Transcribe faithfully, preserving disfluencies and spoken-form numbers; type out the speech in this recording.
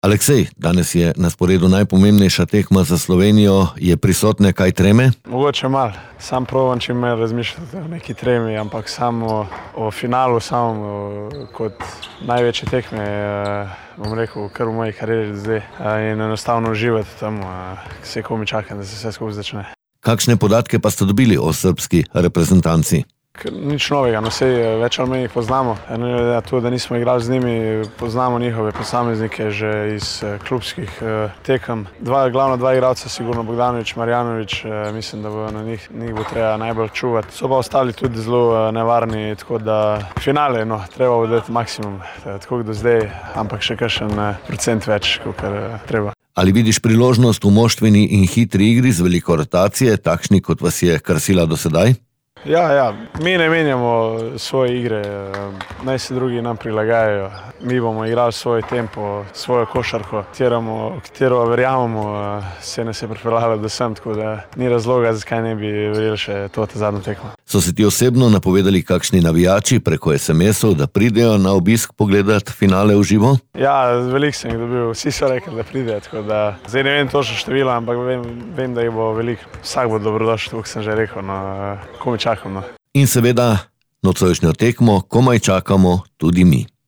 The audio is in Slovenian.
Aleksej, danes je na sporedu najpomembnejša tekma za Slovenijo. Je prisotne kaj treme? Mogoče malo. Sam provam čim manj razmišljati o neki tremi, ampak samo o finalu, samo kot največje tekme, bom rekel, kar v moji karieri zdaj. In enostavno uživati tam, se komi čakam, da se vse skupaj začne. Kakšne podatke pa ste dobili o srbski reprezentanci? Nič novega, no sej več ali manj jih poznamo. To, da nismo igrali z njimi, poznamo njihove posameznike že iz klubskih tekem. Dva, glavno dva igralca, sigurno Bogdanović, Marjanović, mislim, da bo na njih, njih bo treba najbolj čuvati. So pa ostali tudi zelo nevarni, tako da finale, no, treba bo dati maksimum, tako do zdaj, ampak še kakšen procent več, kot treba. Ali vidiš priložnost v moštveni in hitri igri z veliko rotacije, takšni kot vas je krasila do sedaj? Ja, ja, mi ne menjamo svoje igre, naj se drugi nam prilagajajo. Mi bomo igrali svoj tempo, svojo košarko, katero, katero verjamemo, se nas je pripeljalo do sem, tako da ni razloga, zakaj ne bi verjeli še to zadnjo tekmo. So se ti osebno napovedali kakšni navijači preko es em esov, da pridejo na obisk pogledati finale v živo? Ja, veliko sem jih dobil, vsi so rekli, da pridejo, tako da zdaj ne vem točno število, ampak vem, vem, da jih bo veliko. Vsak bo dobrodošel, tako sem že rekel, no, komi čakam, no. In seveda nocojšnjo tekmo komaj čakamo tudi mi.